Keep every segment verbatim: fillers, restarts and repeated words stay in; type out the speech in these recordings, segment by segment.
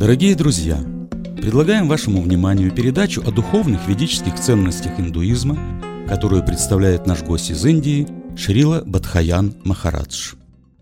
Дорогие друзья, предлагаем вашему вниманию передачу о духовных ведических ценностях индуизма, которую представляет наш гость из Индии Шрила Бадхаян Махарадж.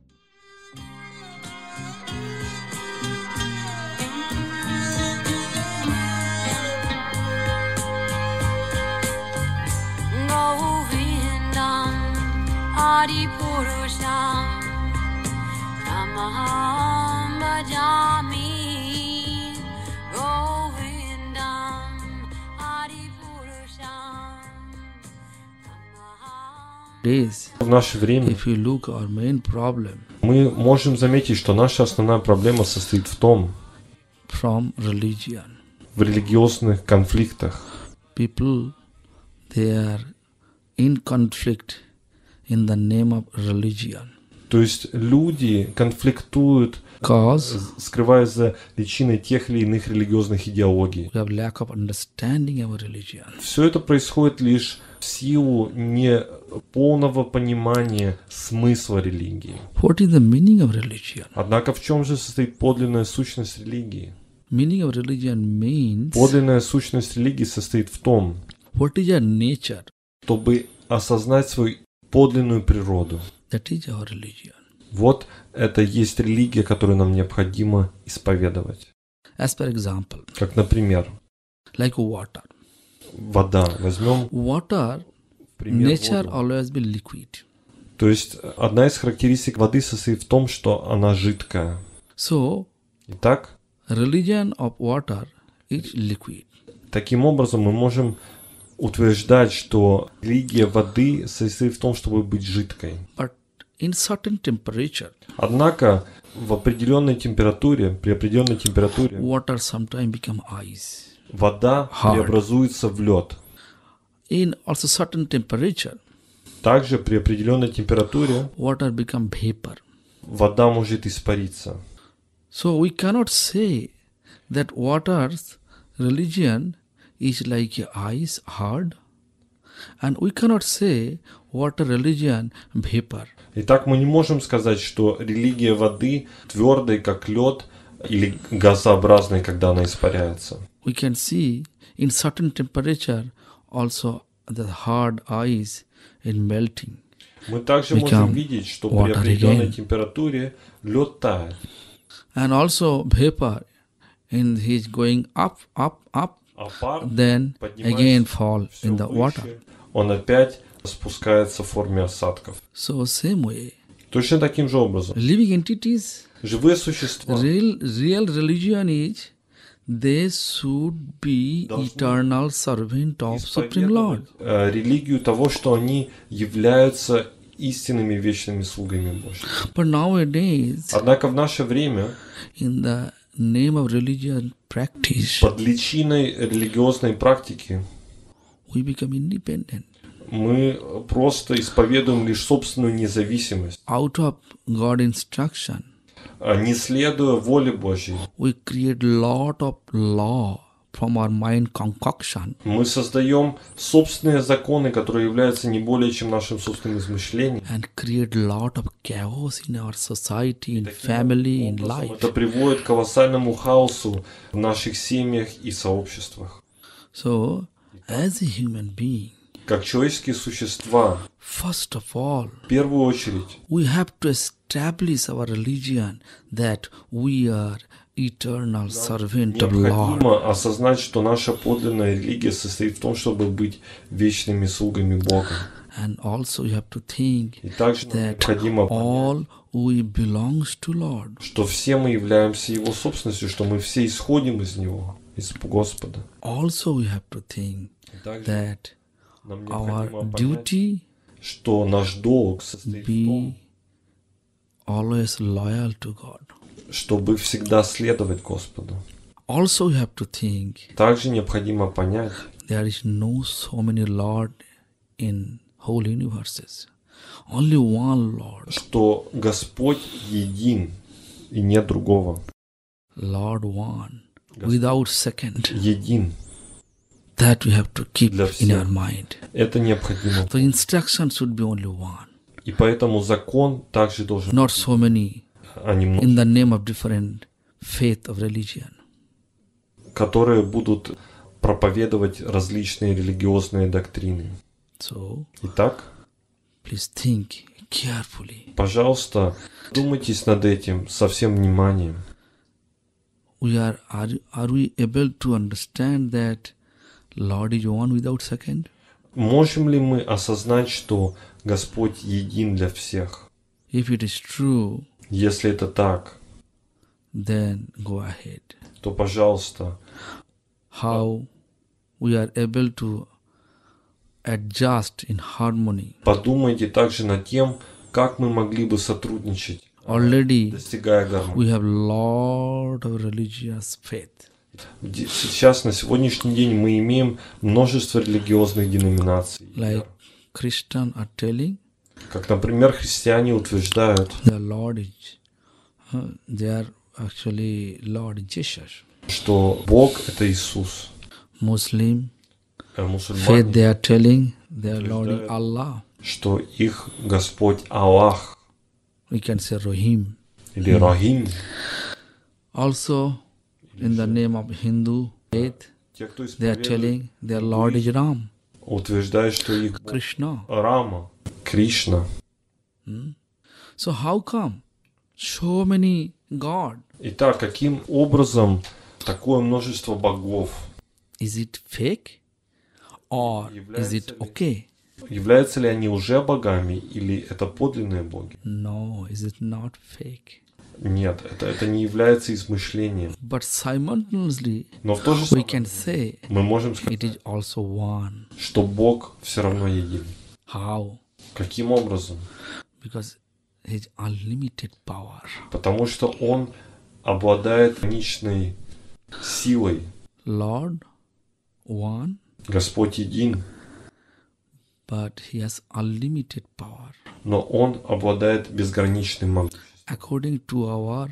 В наше время if you look our main problem мы можем заметить, что наша основная проблема состоит в том, from religion. в религиозных конфликтах. People, they are in conflict in the name of religion. То есть люди конфликтуют, Because скрываясь за личиной тех или иных религиозных идеологий. we have lack of understanding of religion. Все это происходит лишь в силу неполного понимания смысла религии. What is the meaning of religion? Однако в чем же состоит подлинная сущность религии? Meaning of religion means Подлинная сущность религии состоит в том, what is your nature? чтобы осознать свою подлинную природу. That is our religion. Вот это есть религия, которую нам необходимо исповедовать. As per example, Как, например, like water. вода. Возьмем Water, пример nature воду. always be liquid. То есть одна из характеристик воды состоит в том, что она жидкая. So, Итак, religion of water is liquid. таким образом мы можем утверждать, что религия воды состоит в том, чтобы быть жидкой. But in certain temperature, Однако в определенной температуре, при определенной температуре, water sometimes become ice. вода Hard. преобразуется в лед. In also certain temperature, Также при определенной температуре water become vapor. вода может испариться. So we cannot say that water's religion is like ice, hard, and we cannot say water religion vapor. Итак, мы не можем сказать, что религия воды твердой, как лед, или газообразной, когда она испаряется. We can see in certain temperature also the hard ice is melting. Мы также Become можем видеть, что при water определенной again. температуре лед тает. And also vapor in his going up, up, up, А пар, then поднимаясь again fall всё in the выше, water. он опять спускается в форме осадков. So same way, Точно таким же образом. living entities, Живые существа real, real religion is they should be Должны eternal servant of Supreme Lord. исповедовать э, религию того, что они являются истинными вечными слугами Божьими. But nowadays, Однако в наше время in the name of religion practice, под личиной религиозной практики we become independent. мы просто исповедуем лишь собственную независимость, Out of God instruction, а не следуя воле Божьей. we create lot of law from our mind concoction. Мы создаем собственные законы, которые являются не более чем нашим собственным измышлением. And create lot of chaos in our society, in Таким family, in образом, life. это приводит к колоссальному хаосу в наших семьях и сообществах. So, as a human being, Как человеческие существа, first of all, в первую очередь, we have to establish our religion that we are eternal servant of Lord. необходимо осознать, что наша подлинная религия состоит в том, чтобы быть вечными слугами Бога. And also you have to think И также нам that необходимо понять, all we belongs to Lord. что все мы являемся Его собственностью, что мы все исходим из Него, из Господа. Also we have to think И также that нам our необходимо понять, duty что наш долг состоит в be том, always loyal to God. чтобы всегда следовать Господу. Also you have to think Также необходимо понять, there is no so many Lord in whole universes. Only one Lord. что Господь един и нет другого. Lord one. Without second. Един. That we have to keep Для in всех. our mind. Это необходимо. The instruction should be only one. И поэтому закон также должен Not so many а не много. in the name of different faith of religion. которые будут проповедовать различные религиозные доктрины. So, Итак, please think carefully. пожалуйста, думайтесь над этим со всем вниманием. We are, are, are we able to understand that Lord is one without second? Можем ли мы осознать, что Господь един для всех? If it is true, Если это так, then go ahead. то, пожалуйста, How we are able to adjust in harmony. подумайте также над тем, как мы могли бы сотрудничать, Already достигая гармонии. we have lot of religious faith. Де- Сейчас, на сегодняшний день, мы имеем множество религиозных деноминаций. Like Christians are telling Как, например, христиане утверждают, the Lord is, uh, they are actually Lord Jesus. что Бог — это Иисус. Muslim А faith мусульмане, they are telling their Lord is Allah. что их Господь Аллах We can say Rahim. или Рахим. Also in the name of Hindu faith, Те, кто they are исповедует, telling their Lord is Ram, утверждают, что их Бог Krishna. Рама, Кришна. So how come so many God? Итак, каким образом такое множество богов? Is it fake or is it okay? Являются ли они уже богами или это подлинные боги? No, is it not fake? Нет, это, это не является измышлением. But simultaneously, Но в то же we самое can say мы можем сказать, it is also one. что Бог все равно един. How? Каким образом? Because His unlimited power. Потому что Он обладает конечной силой. Lord, one, Господь един, but He has unlimited power. но Он обладает безграничным могуществом. According to our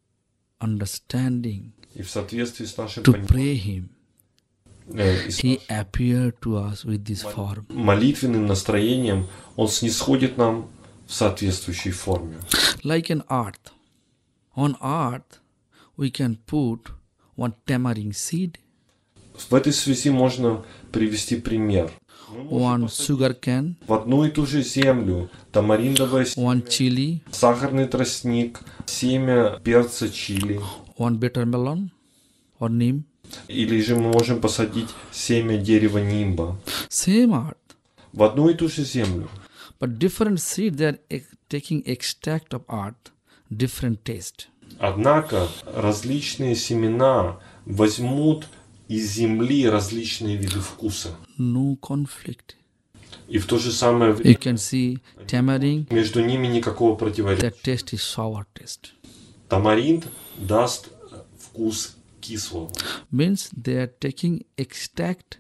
understanding, И в соответствии с нашим to пониманием, pray Him, э, и с He appeared to us with this form. молитвенным настроением Он снисходит нам в соответствующей форме. Like an earth. On earth, we can put one tamarind seed, В этой связи можно привести пример. Мы можем one посадить sugar cane, в одну и ту же землю тамариндовое one семя, chili, сахарный тростник, семя перца чили. one bitter melon, or neem. Или же мы можем посадить семя дерева нимба. Same earth, В одну и ту же землю. but different seed. They are ex- taking extract of earth, different taste. Однако различные семена возьмут из земли различные виды вкуса. No conflict. И в то же самое You время can see tamarind. между ними никакого противоречия. That taste is sour taste. Тамаринд даст вкус кислого. Means they are taking extract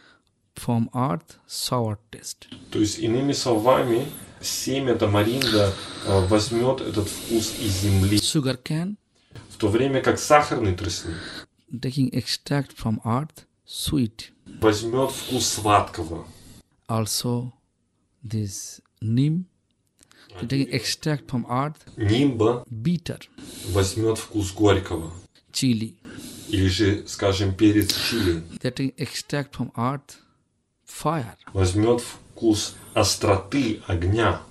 from earth, sour taste. То есть, иными словами, семя тамаринда э, возьмет этот вкус из земли, Sugar cane в то время как сахарный тростник taking extract from earth, sweet. возьмет вкус сладкого. Also, this neem taking extract from earth, Нимба bitter. возьмет вкус горького. Chili Или же, скажем, перец чили taking extract from earth, fire. возьмет вкус остроты огня.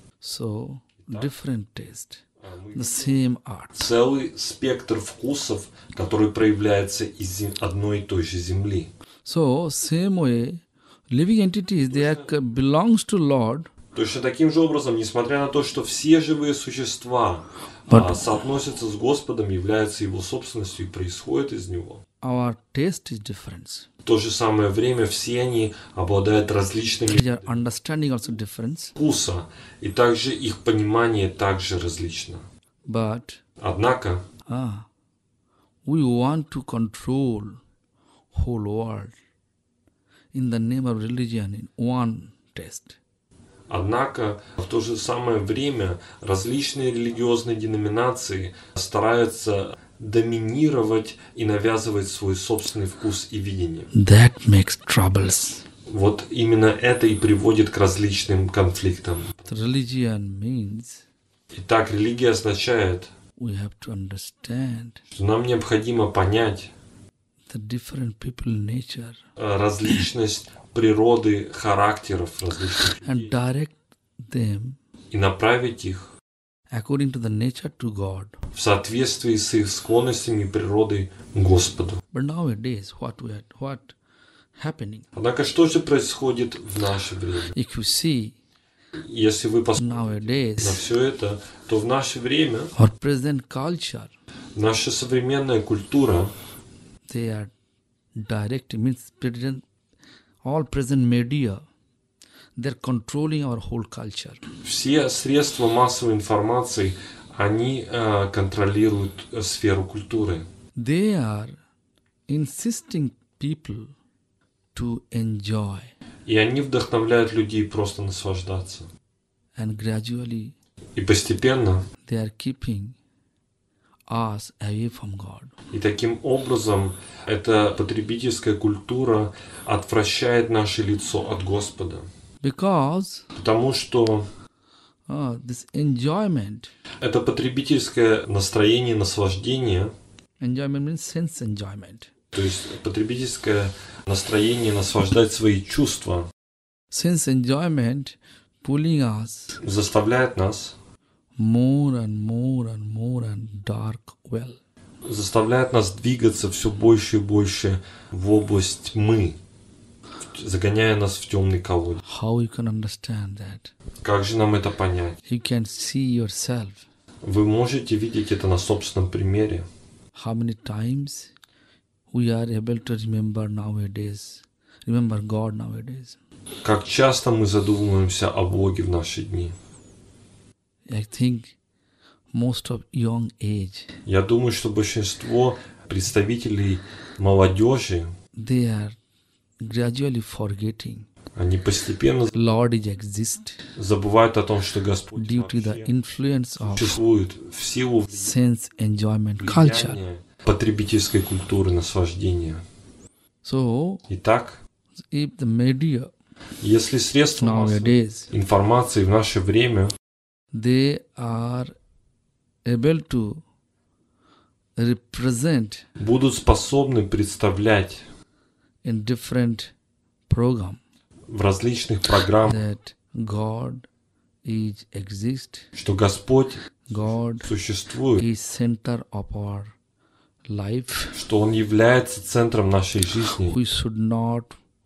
So different taste, the same earth. Целый спектр вкусов, который проявляется из зем- одной и той же земли. So same way, living entities they are c- belongs to Lord, Точно таким же образом, несмотря на то, что все живые существа But- а, соотносятся с Господом, являются Его собственностью и происходят из Него, our taste is different. в то же самое время все они обладают различными Their understanding also different. вкуса, и также их понимание также различно. But Однако ah, we want to control whole world in the name of religion in one taste. Однако в то же самое время различные религиозные деноминации стараются доминировать и навязывать свой собственный вкус и видение. That makes troubles. Вот именно это и приводит к различным конфликтам. Religion means Итак, религия означает, we have to understand что нам необходимо понять, the different people nature различность природы, характеров различных and людей direct them и направить их according to the nature to God. в соответствии с их склонностями и природой к Господу. But nowadays, what we are, what happening? Однако что же происходит в наше время? If you see Если вы посмотрите на nowadays, все это, то в наше время our present culture, наша современная культура, they are direct means present, all present media, they're controlling our whole culture. все средства массовой информации, они э, контролируют э, сферу культуры. They are insisting people to enjoy, И они вдохновляют людей просто наслаждаться. and gradually И постепенно, they are keeping us away from God. и таким образом, эта потребительская культура отвращает наше лицо от Господа. Because Потому что uh, this enjoyment, это потребительское настроение, наслаждение, enjoyment means sense enjoyment. то есть потребительское настроение наслаждать свои чувства, Sense enjoyment pulling us заставляет нас, more and more and more and dark well. заставляет нас двигаться все больше и больше в область тьмы, загоняя нас в темный колодец. How you can understand that? Как же нам это понять? You can see yourself. Вы можете видеть это на собственном примере. How many times we are able to remember nowadays, remember God nowadays. Как часто мы задумываемся о Боге в наши дни. I think most of young age, Я думаю, что большинство представителей молодежи, they are gradually forgetting они постепенно Lord is exist забывают о том, что Господь due to the вообще influence of существует в силу sense enjoyment culture. влияния потребительской культуры наслаждения. So, Итак, if the media если средства массовой nowadays информации в наше время they are able to represent будут способны представлять in different program в различных программах, that God is exist, что Господь God существует, is center of our life, что Он является центром нашей жизни, we should not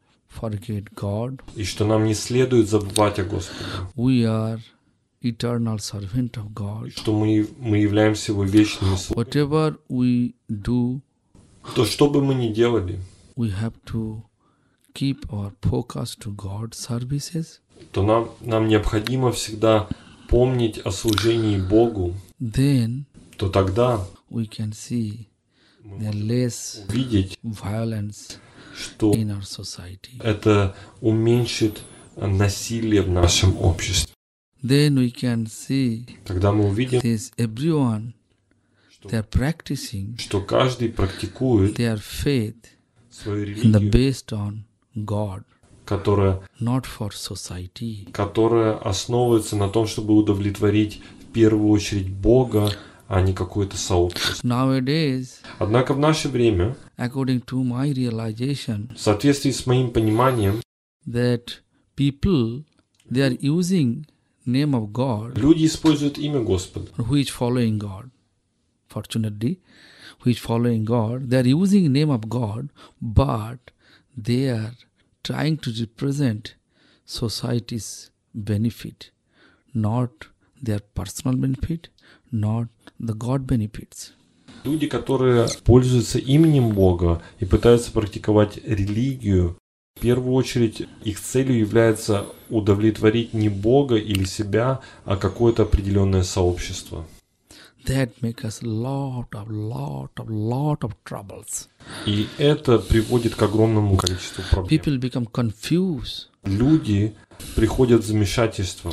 forget God. и что нам не следует забывать о Господе, We are eternal servant of God. что мы, мы являемся Его вечными слугами. Whatever we do, То, что бы мы ни делали, we have to keep our focus to God's services. то нам, нам необходимо всегда помнить о служении Богу, Then то тогда we can see мы the можем less увидеть, violence что in our society. это уменьшит насилие в нашем обществе. Then we can see Тогда мы увидим, this everyone, they are practicing что каждый практикует their faith свою in the религию, based on God, которая, not for society. которая основывается на том, чтобы удовлетворить в первую очередь Бога, а не какое-то сообщество. Nowadays, Однако в наше время, according to my realization, в соответствии с моим пониманием, that people, they are using name of God, люди используют имя Господа, who is following God. Fortunately, who is following God, they are using name of God, but they are trying to represent society's benefit, not their personal benefit, not the God benefits. люди, которые пользуются именем Бога и пытаются практиковать религию, в первую очередь их целью является удовлетворить не Бога или себя, а какое-то определенное сообщество. That make us lot of, lot of, lot of troubles. И это приводит к огромному количеству проблем. People become confused, Люди приходят в замешательство,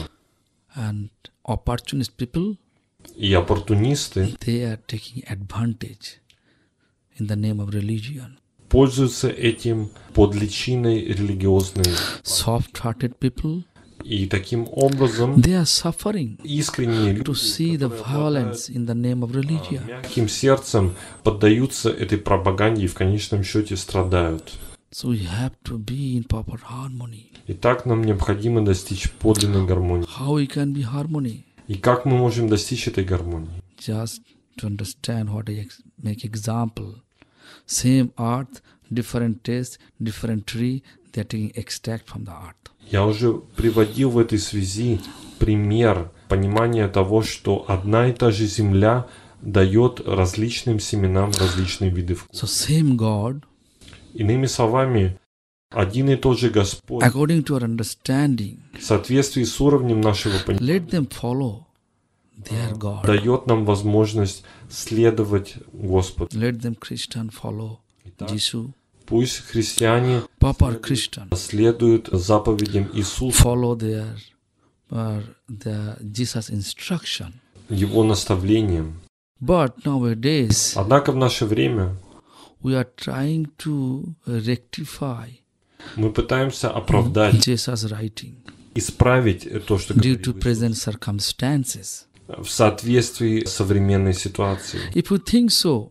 and opportunist people, и оппортунисты they are taking advantage in the name of religion. пользуются этим под личиной религиозной. Soft-hearted people, И таким образом They are suffering искренние to люди, see the которые violence in the name of обладают, religion. а, мягким сердцем поддаются этой пропаганде и в конечном счете страдают. So we have to be in proper harmony. Итак, нам необходимо достичь подлинной гармонии. How we can be harmony? И как мы можем достичь этой гармонии? Just to understand what I ex- make example. Same earth, different taste, different tree, they are taking extract from the earth. Я уже приводил в этой связи пример понимания того, что одна и та же земля дает различным семенам различные виды вкуса. So same God, Иными словами, один и тот же Господь according to our understanding, в соответствии с уровнем нашего понимания let them follow their God. дает нам возможность следовать Господу. Let them Christian follow Jesus. Пусть христиане Proper Christian следуют заповедям Иисуса, follow their uh, the Jesus instruction. Его наставлениям. But nowadays Однако в наше время we are trying to rectify мы пытаемся оправдать, Jesus' writing исправить то, что due говорил to present circumstances. Иисус, в соответствии с современной ситуацией. If you think so,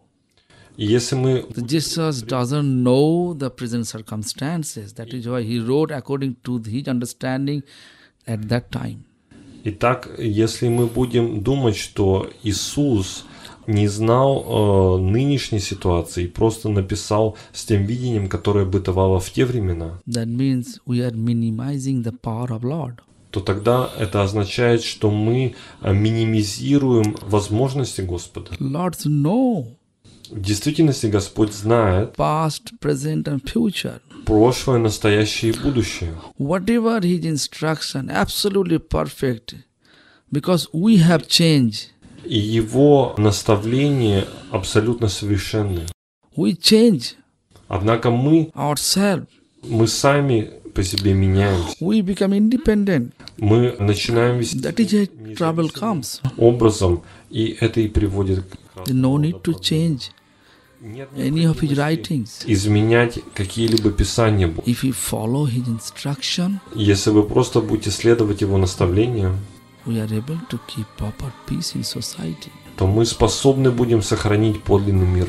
И если мы Jesus doesn't know the present circumstances. That is why he wrote according to his understanding at that time. Итак, если мы будем думать, что Иисус не знал э, нынешней ситуации и просто написал с тем видением, которое бытовало в те времена, That means we are minimizing the power of Lord. то тогда это означает, что мы э, минимизируем возможности Господа. Lord know В действительности Господь знает past, present and future. прошлое, настоящее и будущее. Whatever his instruction, absolutely perfect. Because we have changed. И Его наставления абсолютно совершенны. We change Однако мы, ourselves. мы сами по себе меняемся. We become independent. Мы начинаем вести That is why trouble comes. образом, и это и приводит к No need to change Нет any of his необходимости writings. изменять какие-либо писания Бога. If you follow his instruction, Если вы просто будете следовать Его наставлениям, we are able to keep proper peace in society. то мы способны будем сохранить подлинный мир.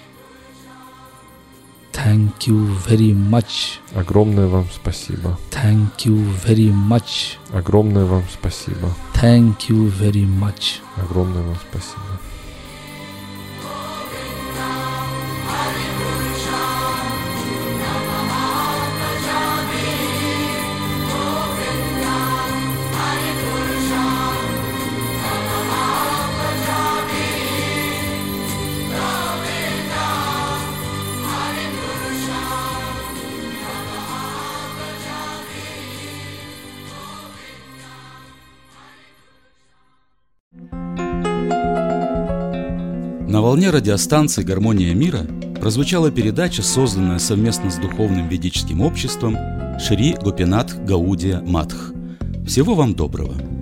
Thank you very much. Огромное вам спасибо. Thank you very much. Огромное вам спасибо. Thank you very much. Огромное вам спасибо. На волне радиостанции «Гармония мира» прозвучала передача, созданная совместно с Духовным ведическим обществом Шри Гопинат Гаудия Матх. Всего вам доброго!